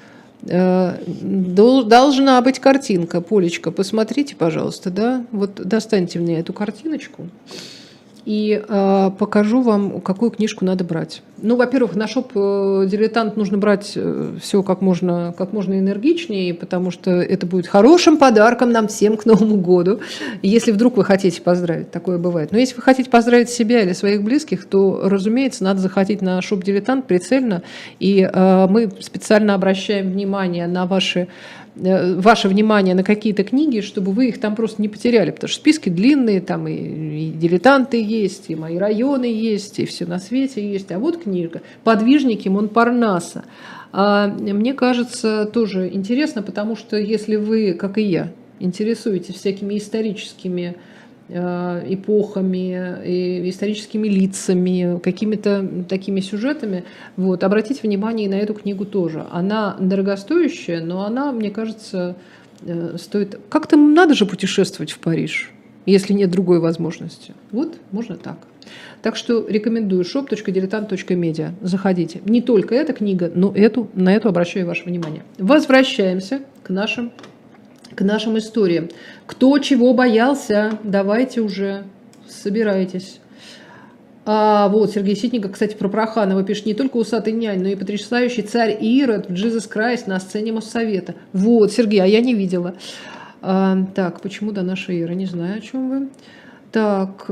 Speaker 1: Должна быть картинка, Полечка, посмотрите, пожалуйста, да, вот достаньте мне эту картиночку и покажу вам, какую книжку надо брать. Ну, во-первых, на шоп «Дилетант» нужно брать все как можно энергичнее, потому что это будет хорошим подарком нам всем к Новому году. Если вдруг вы хотите поздравить, такое бывает. Но если вы хотите поздравить себя или своих близких, то, разумеется, надо заходить на шоп «Дилетант» прицельно, и мы специально обращаем внимание на ваше внимание на какие-то книги, чтобы вы их там просто не потеряли, потому что списки длинные, там и дилетанты есть, и мои районы есть, и все на свете есть. А вот книга «Подвижники Монпарнаса». Мне кажется, тоже интересно, потому что если вы, как и я, интересуетесь всякими историческими эпохами, историческими лицами, какими-то такими сюжетами, вот, обратите внимание и на эту книгу тоже. Она дорогостоящая, но она, мне кажется, стоит... Как-то надо же путешествовать в Париж, если нет другой возможности. Вот, можно так. Так что рекомендую shop.diletant.media. Заходите. Не только эта книга, но на эту обращаю ваше внимание. Возвращаемся к нашим историям. Кто чего боялся, давайте уже, собирайтесь. Вот Сергей Ситников, кстати, про Проханова пишет: не только усатый нянь, но и потрясающий царь Ирод в Jesus Christ на сцене Моссовета. Вот, Сергей, а я не видела. Так, почему до нашей эры? Не знаю, о чем вы. Так,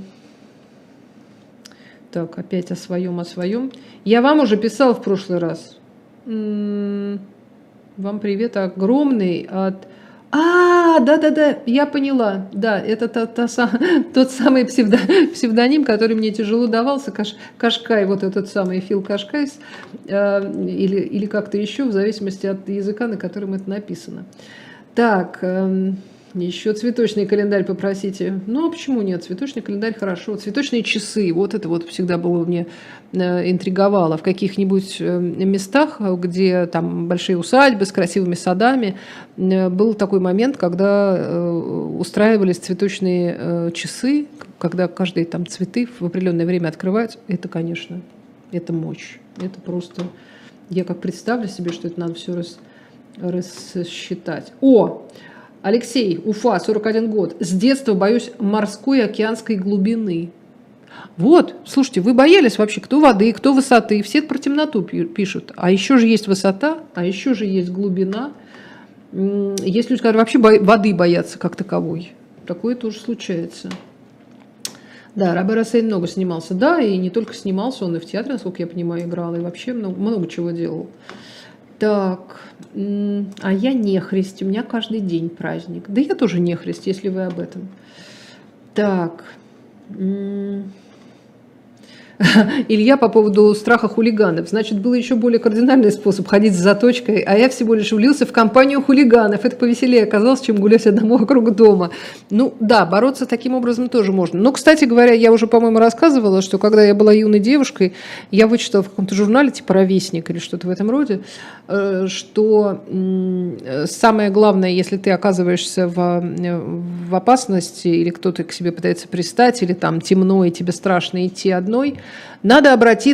Speaker 1: опять о своем. Я вам уже писала в прошлый раз. Вам привет огромный от... да, я поняла. Да, это тот самый псевдоним, который мне тяжело давался, Кашкай, вот этот самый Фил Кашкайс, или как-то еще, в зависимости от языка, на котором это написано. Так, еще цветочный календарь попросите. Ну, а почему нет? Цветочный календарь хорошо. Цветочные часы, вот это вот всегда было мне интриговало. В каких-нибудь местах, где там большие усадьбы с красивыми садами, был такой момент, когда устраивались цветочные часы, когда каждые там цветы в определенное время открываются. Это, конечно, это мощь. Это просто... Я как представлю себе, что это надо все рассчитать. Алексей, Уфа, 41 год. С детства боюсь морской и океанской глубины. Вот, слушайте, вы боялись вообще, кто воды, кто высоты. Все про темноту пишут. А еще же есть высота, а еще же есть глубина. Есть люди, которые вообще воды боятся как таковой. Такое тоже случается. Да, Робер Рассейн много снимался. Да, и не только снимался, он и в театре, насколько я понимаю, играл, и вообще много чего делал. Так, а я нехрист, у меня каждый день праздник. Да я тоже нехрист, если вы об этом. Так, Илья по поводу страха хулиганов. Значит, был еще более кардинальный способ ходить с заточкой, а я всего лишь влился в компанию хулиганов. Это повеселее оказалось, чем гулять одному вокруг дома. Ну да, бороться таким образом тоже можно. Но, кстати говоря, я уже, по-моему, рассказывала, что когда я была юной девушкой, я вычитала в каком-то журнале, типа «Ровесник» или что-то в этом роде, что самое главное, если ты оказываешься в опасности, или кто-то к себе пытается пристать, или там темно, и тебе страшно идти одной, надо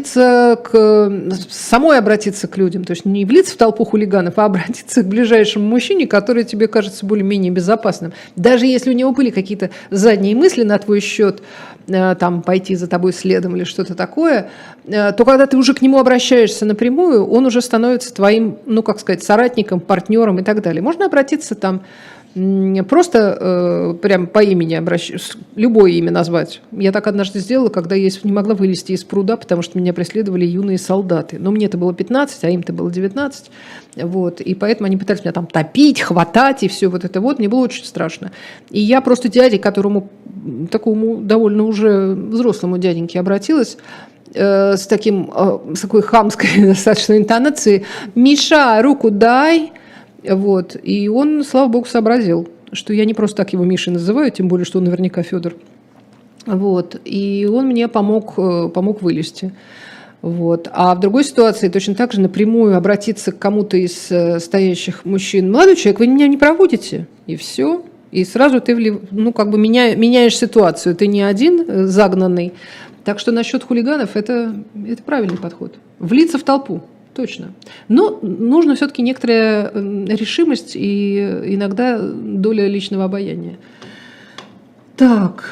Speaker 1: самой обратиться к людям, то есть не влиться в толпу хулиганов, а обратиться к ближайшему мужчине, который тебе кажется более-менее безопасным. Даже если у него были какие-то задние мысли на твой счет, там, пойти за тобой следом или что-то такое, то когда ты уже к нему обращаешься напрямую, он уже становится твоим, ну, как сказать, соратником, партнером и так далее. Можно обратиться там Просто прям по имени обращаюсь, любое имя назвать. Я так однажды сделала, когда я не могла вылезти из пруда, потому что меня преследовали юные солдаты. Но мне-то было 15, а им-то было 19. Вот. И поэтому они пытались меня там топить, хватать и все вот это вот. Мне было очень страшно. И я просто дяде, которому такому довольно уже взрослому дяденьке обратилась, с такой хамской достаточно интонацией: «Миша, руку дай!» Вот. И он, слава богу, сообразил, что я не просто так его Мишей называю, тем более, что он наверняка Федор. Вот. И он мне помог вылезти. Вот. А в другой ситуации точно так же напрямую обратиться к кому-то из стоящих мужчин: «Молодой человек, вы меня не проводите?» И все. И сразу ты меняешь ситуацию. Ты не один загнанный. Так что насчет хулиганов это правильный подход. Влиться в толпу. Точно. Но нужно все-таки некоторая решимость и иногда доля личного обаяния. Так.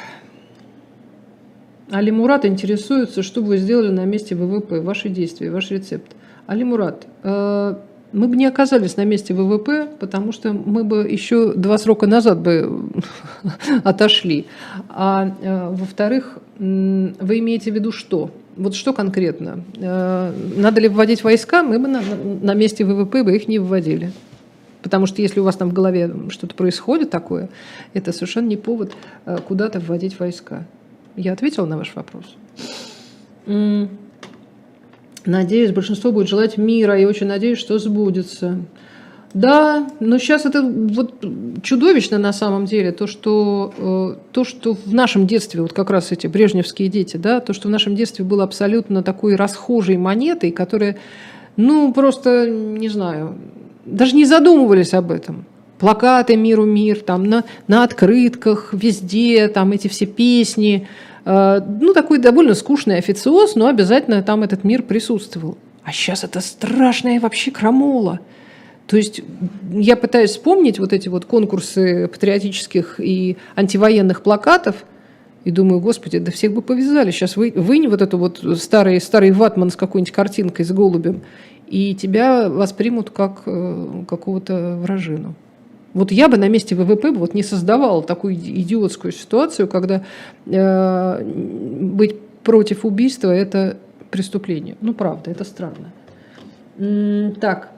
Speaker 1: Али Мурат интересуется, что бы вы сделали на месте ВВП, ваши действия, ваш рецепт. Али Мурат, мы бы не оказались на месте ВВП, потому что мы бы еще 2 срока назад бы отошли. А во-вторых, вы имеете в виду что? Вот что конкретно? Надо ли вводить войска? Мы бы на месте ВВП бы их не вводили. Потому что если у вас там в голове что-то происходит такое, это совершенно не повод куда-то вводить войска. Я ответила на ваш вопрос. Надеюсь, большинство будет желать мира, и очень надеюсь, что сбудется. Да, но сейчас это вот чудовищно на самом деле, то, что в нашем детстве, вот как раз эти брежневские дети, да, то, что в нашем детстве было абсолютно такой расхожей монетой, которая, просто, не знаю, даже не задумывались об этом. Плакаты «Миру мир», там на открытках, везде, там эти все песни. Такой довольно скучный официоз, но обязательно там этот мир присутствовал. А сейчас это страшная вообще крамола. То есть я пытаюсь вспомнить вот эти вот конкурсы патриотических и антивоенных плакатов и думаю: господи, да всех бы повязали. Сейчас вынь вот эту вот старый ватман с какой-нибудь картинкой, с голубем, и тебя воспримут как какого-то вражину. Вот я бы на месте ВВП вот не создавала такую идиотскую ситуацию, когда быть против убийства – это преступление. Правда, это странно. Так.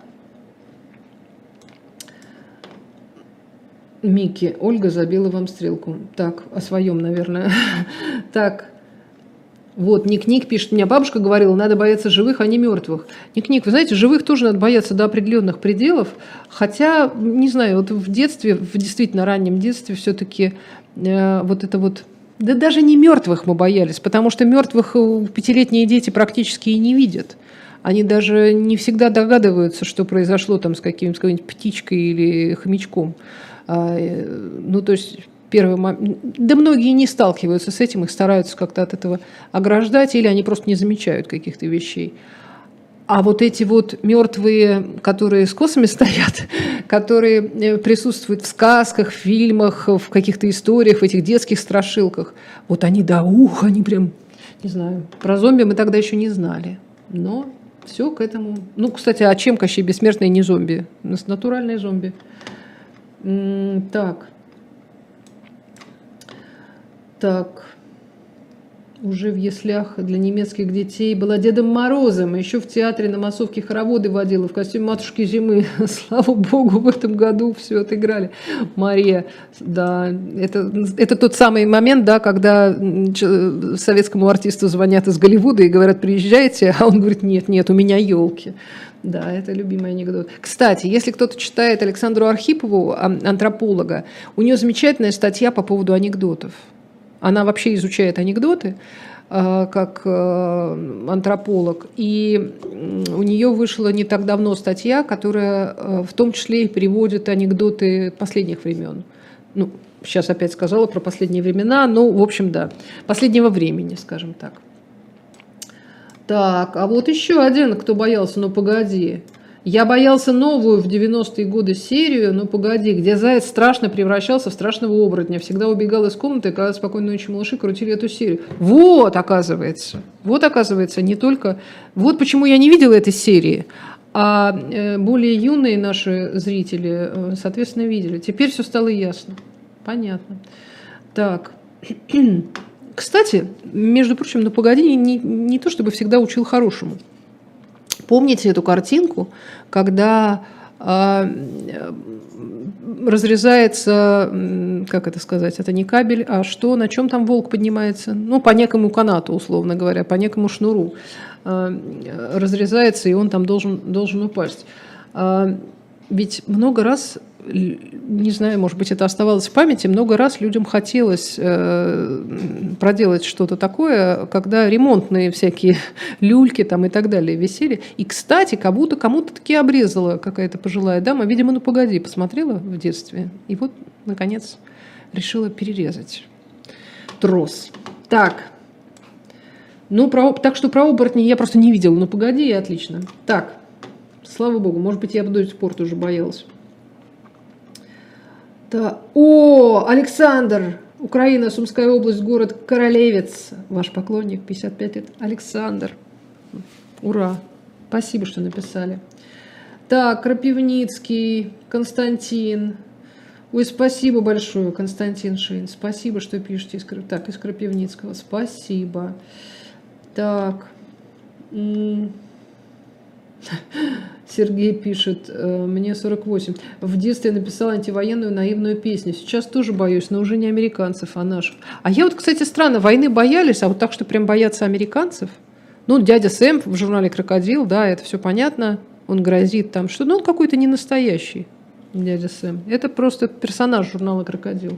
Speaker 1: Микки, Ольга забила вам стрелку. Так, о своем, наверное. Так, вот, Ник пишет: меня бабушка говорила, надо бояться живых, а не мертвых. Ник, вы знаете, живых тоже надо бояться до определенных пределов, хотя, не знаю, вот в детстве, в действительно раннем детстве все-таки вот это вот, да даже не мертвых мы боялись, потому что мертвых 5-летние дети практически и не видят. Они даже не всегда догадываются, что произошло там с какой-нибудь птичкой или хомячком. То есть первый момент, да многие не сталкиваются с этим, их стараются как-то от этого ограждать, или они просто не замечают каких-то вещей. А вот эти вот мертвые, которые с косами стоят, которые присутствуют в сказках, в фильмах, в каких-то историях, в этих детских страшилках, вот они они прям, не знаю, про зомби мы тогда еще не знали, но все к этому. Кстати, а чем Кощей Бессмертный не зомби? Натуральные зомби. Так, уже в яслях для немецких детей была Дедом Морозом, еще в театре на массовке хороводы водила в костюме Матушки Зимы. Слава богу, в этом году все отыграли. Мария, да, это тот самый момент, да, когда советскому артисту звонят из Голливуда и говорят: приезжайте, а он говорит: нет, у меня елки. Да, это любимый анекдот. Кстати, если кто-то читает Александру Архипову, антрополога, у нее замечательная статья по поводу анекдотов. Она вообще изучает анекдоты как антрополог. И у нее вышла не так давно статья, которая в том числе и переводит анекдоты последних времен. Сейчас опять сказала про последние времена, в общем, да, последнего времени, скажем так. Так, а вот еще один, кто боялся, погоди. Я боялся новую в 90-е годы серию, погоди, где заяц страшно превращался в страшного оборотня. Всегда убегал из комнаты, когда «Спокойной ночи, малыши» крутили эту серию. Вот, оказывается, не только... Вот почему я не видела этой серии. А более юные наши зрители, соответственно, видели. Теперь все стало ясно. Понятно. Так. Кстати, между прочим, «Ну, погоди» не то чтобы всегда учил хорошему. Помните эту картинку, когда разрезается, как это сказать, это не кабель, а что, на чем там волк поднимается? Ну, по некому канату, условно говоря, по некому шнуру разрезается, и он там должен упасть. Ведь много раз, не знаю, может быть, это оставалось в памяти, много раз людям хотелось проделать что-то такое, когда ремонтные всякие люльки там и так далее висели. И, кстати, как будто кому-то таки обрезала какая-то пожилая дама. Видимо, «Ну, погоди», посмотрела в детстве. И вот, наконец, решила перерезать трос. Так. Ну, так что про оборотней я просто не видела. «Ну, погоди», и отлично. Так. Слава богу, может быть, я бы до сих пор тоже боялась. Да. О, Александр! Украина, Сумская область, город Королевец. Ваш поклонник, 55 лет. Александр. Ура! Спасибо, что написали. Так, Крапивницкий, Константин. Ой, спасибо большое, Константин Шейн. Спасибо, что пишете из Крапивницкого. Спасибо. Так. Сергей пишет, мне 48. В детстве написал антивоенную наивную песню. Сейчас тоже боюсь, но уже не американцев, а наших. А я вот, кстати, странно, войны боялись, а вот так, что прям боятся американцев. Ну, дядя Сэм в журнале «Крокодил», да, это все понятно. Он грозит там что-то. Ну, он какой-то не настоящий, дядя Сэм. Это просто персонаж журнала «Крокодил».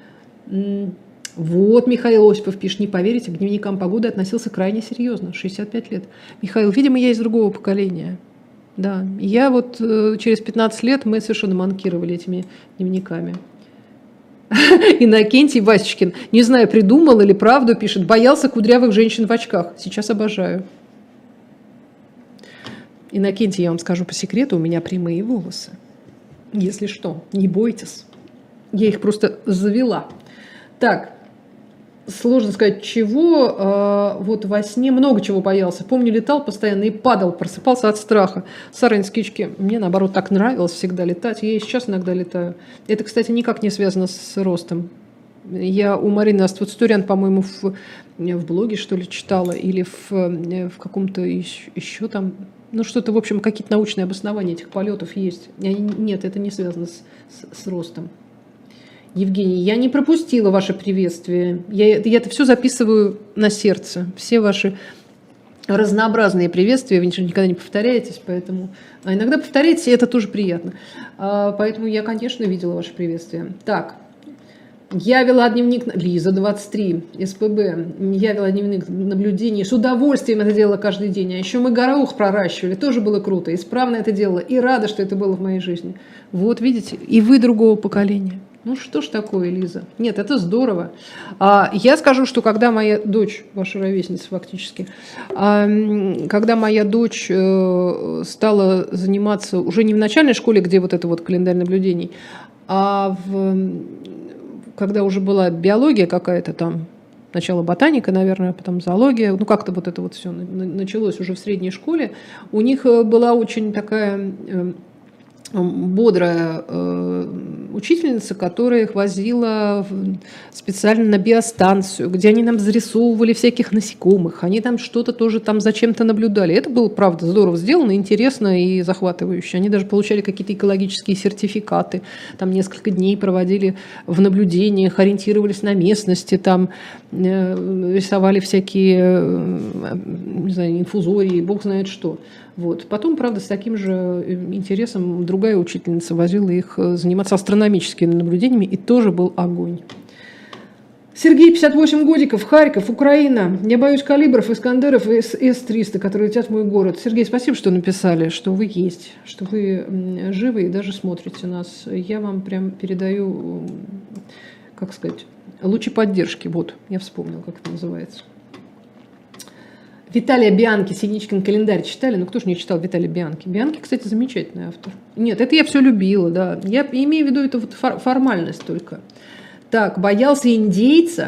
Speaker 1: Вот Михаил Осипов пишет, не поверите, к дневникам погоды относился крайне серьезно, 65 лет. Михаил, видимо, я из другого поколения. Да, я вот через 15 лет мы совершенно манкировали этими дневниками. Иннокентий Васечкин, не знаю, придумал или правду пишет, боялся кудрявых женщин в очках. Сейчас обожаю. Иннокентий, я вам скажу по секрету, у меня прямые волосы. Если что, не бойтесь. Я их просто завела. Так. Сложно сказать, чего. Вот во сне много чего боялся. Помню, летал постоянно и падал, просыпался от страха. Сарынскички. Мне, наоборот, так нравилось всегда летать. Я и сейчас иногда летаю. Это, кстати, никак не связано с ростом. Я у Марины Аствуцтурян, по-моему, в блоге, что ли, читала. Или в каком-то еще там... Ну, что-то, в общем, какие-то научные обоснования этих полетов есть. Нет, это не связано с ростом. Евгений, я не пропустила ваше приветствие. Я это все записываю на сердце. Все ваши разнообразные приветствия, вы никогда не повторяетесь, поэтому... А иногда повторяетесь, и это тоже приятно. Поэтому я, конечно, видела ваше приветствие. Так, я вела дневник... Лиза, 23, СПБ. Я вела дневник наблюдений. С удовольствием это делала каждый день. А еще мы горох проращивали. Тоже было круто. Исправно это делала. И рада, что это было в моей жизни. Вот, видите, и вы другого поколения. Ну что ж такое, Лиза? Нет, это здорово. Я скажу, что когда моя дочь, ваша ровесница фактически, когда моя дочь стала заниматься уже не в начальной школе, где вот это вот календарь наблюдений, а когда уже была биология какая-то там, сначала ботаника, наверное, потом зоология, ну как-то вот это вот все началось уже в средней школе, у них была очень такая... бодрая учительница, которая их возила специально на биостанцию, где они нам зарисовывали всяких насекомых, они там что-то тоже там зачем-то наблюдали. Это было, правда, здорово сделано, интересно и захватывающе. Они даже получали какие-то экологические сертификаты, там несколько дней проводили в наблюдениях, ориентировались на местности, там рисовали всякие, не знаю, инфузории, бог знает что. Вот. Потом, правда, с таким же интересом другая учительница возила их заниматься астрономическими наблюдениями, и тоже был огонь. Сергей, 58 годиков, Харьков, Украина. Я боюсь калибров, Искандеров и С-300, которые летят в мой город. Сергей, спасибо, что написали, что вы есть, что вы живы и даже смотрите нас. Я вам прям передаю, как сказать, лучи поддержки. Вот, я вспомнил, как это называется. Виталия Бианки, Синичкин календарь читали? Ну, кто же не читал Виталия Бианки? Бианки, кстати, замечательный автор. Нет, это я все любила, да. Я имею в виду эту вот формальность только. Так, боялся индейца,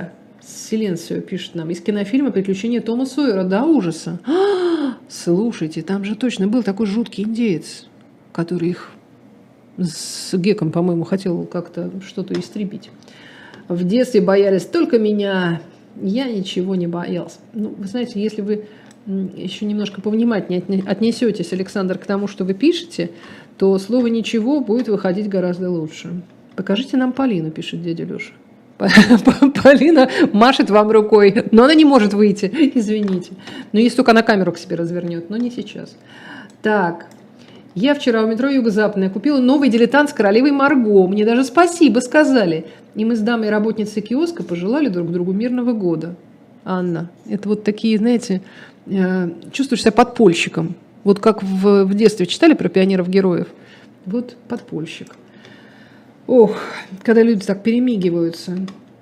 Speaker 1: Силенцио пишет нам. Из кинофильма «Приключения Тома Сойера» до ужаса. Слушайте, там же точно был такой жуткий индеец, который их с Геком, по-моему, хотел как-то что-то истребить. В детстве боялись только меня. Я ничего не боялся. Ну, вы знаете, если вы еще немножко повнимательнее отнесетесь, Александр, к тому, что вы пишете, то слово «ничего» будет выходить гораздо лучше. Покажите нам Полину, пишет дядя Леша. Полина машет вам рукой, но она не может выйти, извините. Но если только она камеру к себе развернет, но не сейчас. Так, я вчера в метро Юго-Западное купила новый дилетант с королевой Марго. Мне даже спасибо сказали. И мы с дамой работницей киоска пожелали друг другу мирного года. Анна, это вот такие, знаете, чувствуешь себя подпольщиком. Вот как в детстве читали про пионеров-героев. Вот подпольщик. Ох, когда люди так перемигиваются.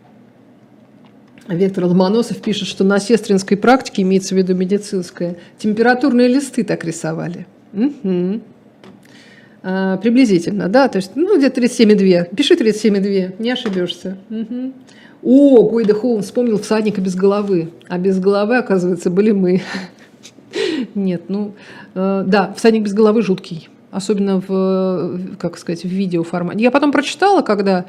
Speaker 1: Виктор Ломоносов пишет, что на сестринской практике, имеется в виду медицинская, температурные листы так рисовали. Угу. Приблизительно, да, то есть, ну, где-то 37,2. Пиши 37,2, не ошибешься. Угу. О, Гойда Хоум вспомнил «Всадника без головы». А без головы, оказывается, были мы. Нет, ну, да, «Всадник без головы» жуткий. Особенно в, как сказать, в видеоформате. Я потом прочитала, когда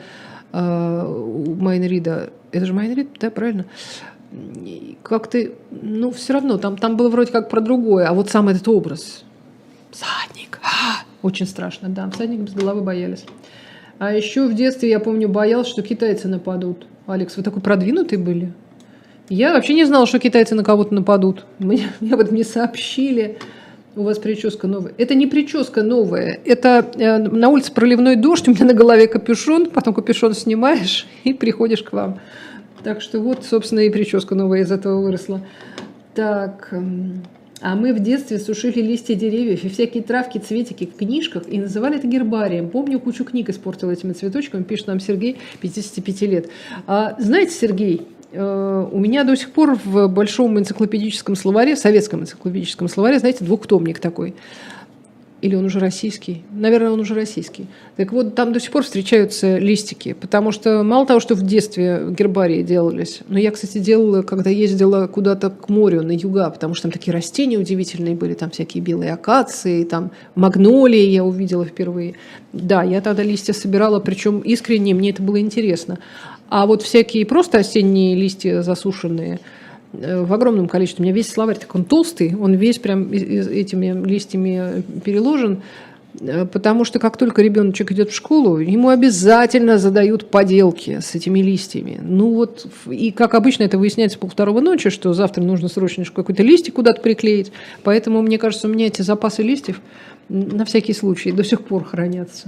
Speaker 1: у Майн Рида, это же Майн Рид, да, правильно? Как-то, ну, все равно, там было вроде как про другое, а вот сам этот образ. Всадник. Очень страшно, да. Всадник без головы боялись. А еще в детстве, я помню, боялся, что китайцы нападут. Алекс, вы такой продвинутый были? Я вообще не знала, что китайцы на кого-то нападут. Мне об этом не сообщили. У вас прическа новая. Это не прическа новая. Это на улице проливной дождь, у меня на голове капюшон, потом капюшон снимаешь и приходишь к вам. Так что вот, собственно, и прическа новая из этого выросла. Так, а мы в детстве сушили листья деревьев и всякие травки, цветики в книжках и называли это гербарием. Помню, кучу книг испортила этими цветочками, пишет нам Сергей, 55 лет. Знаете, Сергей, у меня до сих пор в большом энциклопедическом словаре, советском энциклопедическом словаре, знаете, двухтомник такой. Или он уже российский? Наверное, он уже российский. Так вот, там до сих пор встречаются листики, потому что мало того, что в детстве гербарии делались, но я, кстати, делала, когда ездила куда-то к морю, на юга, потому что там такие растения удивительные были, там всякие белые акации, там магнолии я увидела впервые. Да, я тогда листья собирала, причем искренне, мне это было интересно. А вот всякие просто осенние листья засушенные в огромном количестве. У меня весь словарь такой, он толстый, он весь прям этими листьями переложен, потому что как только ребеночек идет в школу, ему обязательно задают поделки с этими листьями. Ну вот, и как обычно это выясняется полвторого ночи, что завтра нужно срочно какой-то листик куда-то приклеить. Поэтому, мне кажется, у меня эти запасы листьев на всякий случай до сих пор хранятся.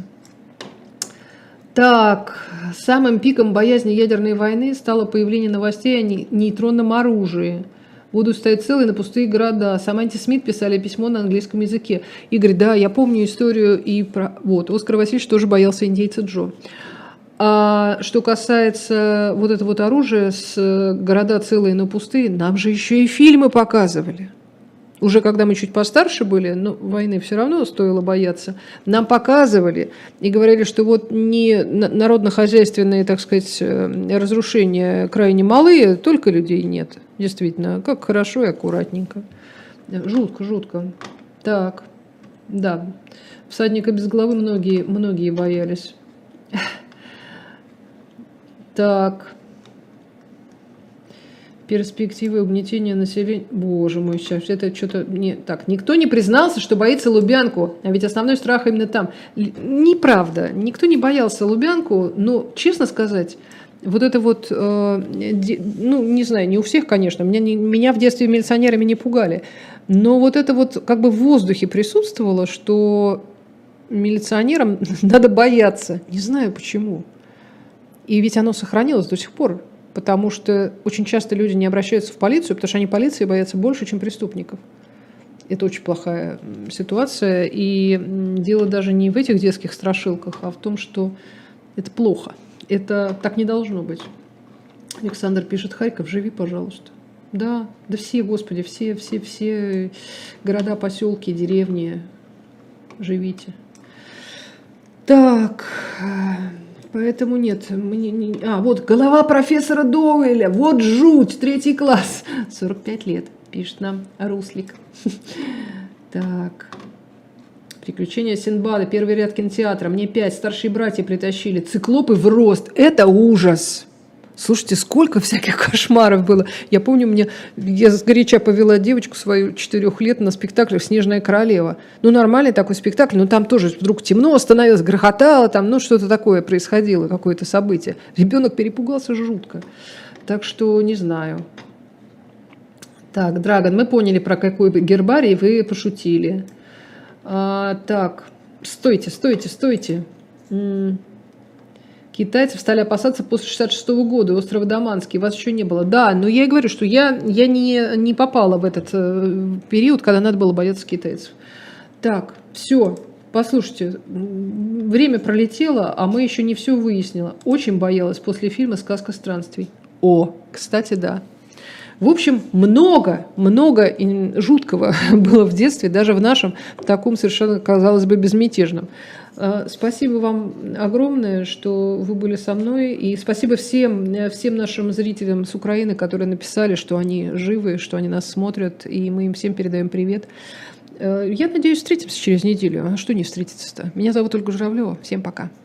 Speaker 1: Так, самым пиком боязни ядерной войны стало появление новостей о нейтронном оружии. Будут стоять целые на пустые города. Саманте Смит писали письмо на английском языке. Игорь, да, я помню историю и про... Вот, Оскар Васильевич тоже боялся индейца Джо. А что касается вот этого вот оружия с города целые, но пустые, нам же еще и фильмы показывали. Уже когда мы чуть постарше были, но войны все равно стоило бояться, нам показывали и говорили, что вот не народно-хозяйственные, так сказать, разрушения крайне малые, только людей нет. Действительно, как хорошо и аккуратненько. Жутко, жутко. Так, да, всадника без головы многие боялись. Так. Перспективы угнетения населения. Боже мой, сейчас это что-то не так. Никто не признался, что боится Лубянку, а ведь основной страх именно там. Неправда, никто не боялся Лубянку, но, честно сказать, вот это вот, ну, не знаю, не у всех, конечно, меня в детстве милиционерами не пугали, но вот это вот как бы в воздухе присутствовало, что милиционерам надо бояться. Не знаю почему. И ведь оно сохранилось до сих пор. Потому что очень часто люди не обращаются в полицию, потому что они полиции боятся больше, чем преступников. Это очень плохая ситуация. И дело даже не в этих детских страшилках, а в том, что это плохо. Это так не должно быть. Александр пишет: Харьков, живи, пожалуйста. Да, да все, Господи, все города, поселки, деревни, живите. Так... Поэтому нет. Вот голова профессора Доуэля. Вот жуть. 3 класс. 45 лет. Пишет нам Руслик. Так. Приключения Синдбада. Первый ряд кинотеатра. Мне 5. Старшие братья притащили. Циклопы в рост. Это ужас. Слушайте, сколько всяких кошмаров было. Я помню, я сгоряча повела девочку свою 4 лет на спектакль «Снежная королева». Ну, нормальный такой спектакль, но там тоже вдруг темно становилось, грохотало, там, ну, что-то такое происходило, какое-то событие. Ребенок перепугался жутко. Так что не знаю. Так, Драгон, мы поняли, про какой гербарий вы пошутили. Так, стойте. Китайцев стали опасаться после 1966 года, острова Даманский, вас еще не было. Да, но я и говорю, что я не попала в этот период, когда надо было бояться китайцев. Так, все, послушайте, время пролетело, а мы еще не все выяснили. Очень боялась после фильма «Сказка странствий». Кстати, да. В общем, много жуткого было в детстве, даже в нашем таком совершенно, казалось бы, безмятежном. Спасибо вам огромное, что вы были со мной. И спасибо всем нашим зрителям с Украины, которые написали, что они живы, что они нас смотрят. И мы им всем передаем привет. Я надеюсь, встретимся через неделю. А что не встретиться-то? Меня зовут Ольга Журавлева. Всем пока.